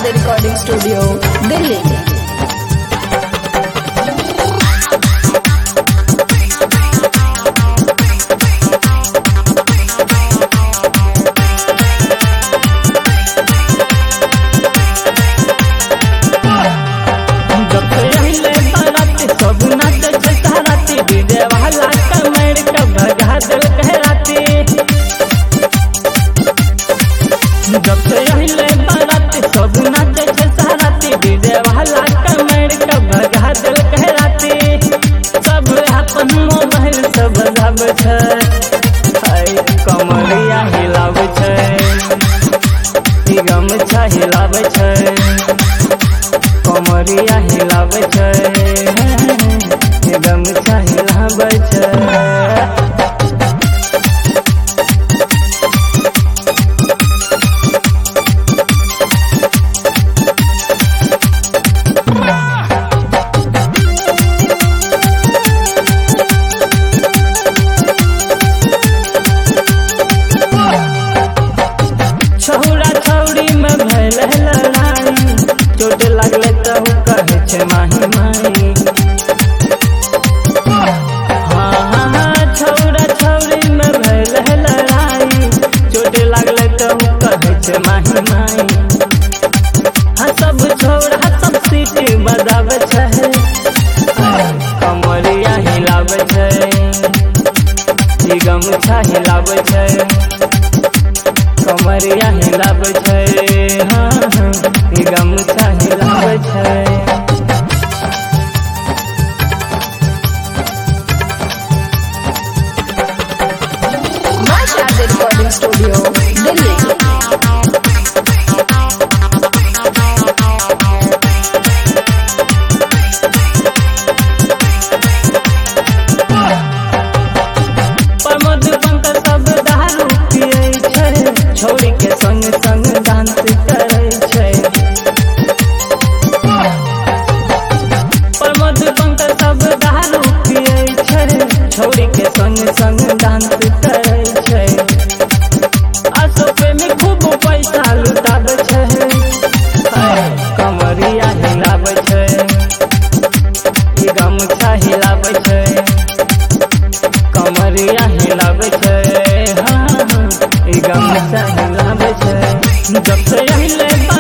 Recording studio Delhi. जब से अहिले बारात सब नाचे छे साराती डीजे वाला कमर के भगा दिल कहराती सब अपन मोबाइल सब बजाबै छै हाय कमरिया हिलाबै छै ई गमछा हिलाबै छै कमरिया हिलाबै छै ई गमछा हिलाबै छै। छौरा छौरी में भैल लड़ाई चोट लगले तो कहे छे माही माही। हाँ छौरा छौरी में भैल लड़ाई चोट लगले तो कहे छे माही माही। हाँ सब छौरा सब सीटी बजावे छे कमरिया हिलावे छे ई गमछा हिलावे छे कमरिया हिलाबै छै हाँ ई गमछा हिलाबै छै। Recording studio Delhi. छोड़ी के संग संग डांस करे छै प्रमोद पंकज सब दारू पिए छै छोड़ी के संग संग डांस करे छै अशोक में खूब पैसा लुटाबै छै कमरिया हिलाबै छै ई गमछा हिलाबै छै कमरिया हिलाबै छै हाँ ई गमछा हिलाबै छै। जब से अहिले